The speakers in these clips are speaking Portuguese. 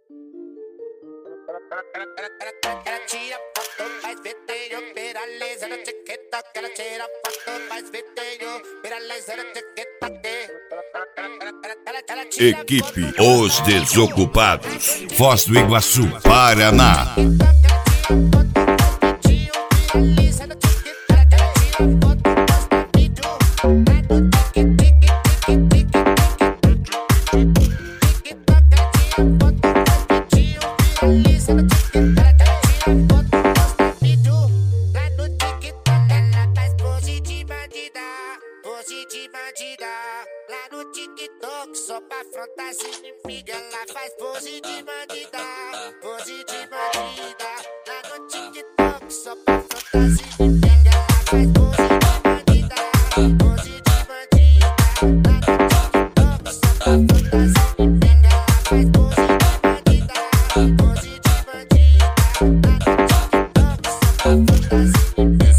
Ela tira foto, faz vídeo, vira laser no TikTok. Ela tira foto, faz vídeo, vira laser no TikTok. Equipe Os Desocupados, Foz do Iguaçu, Paraná. Lá no TikTok, só pra afrontar as inimigas. Ela faz pose de bandida, pose de bandida. Lá no TikTok, só pra afrontar as inimigas. Ela faz pose de bandida, pose de bandida. Lá no TikTok, só pra afrontar as inimigas. Ela faz pose de bandida, pose de bandida. Lá no TikTok, só pra afrontar as inimigas.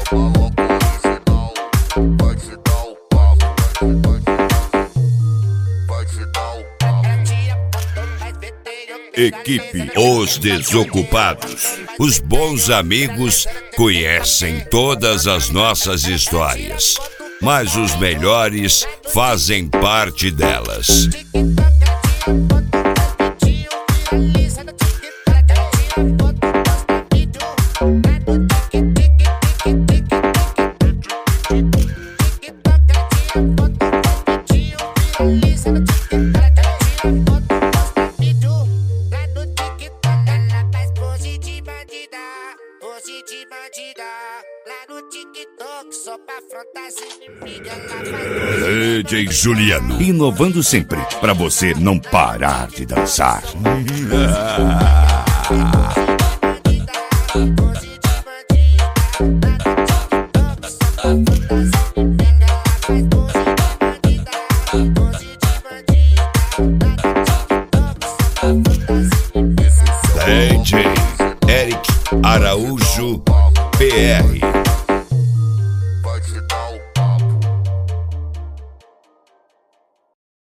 Equipe Os Desocupados. Os bons amigos conhecem todas as nossas histórias, mas os melhores fazem parte delas. Só pra afrontar as inimigas. DJ Juliano, inovando sempre pra você não parar de dançar. DJ Eric Araújo PR.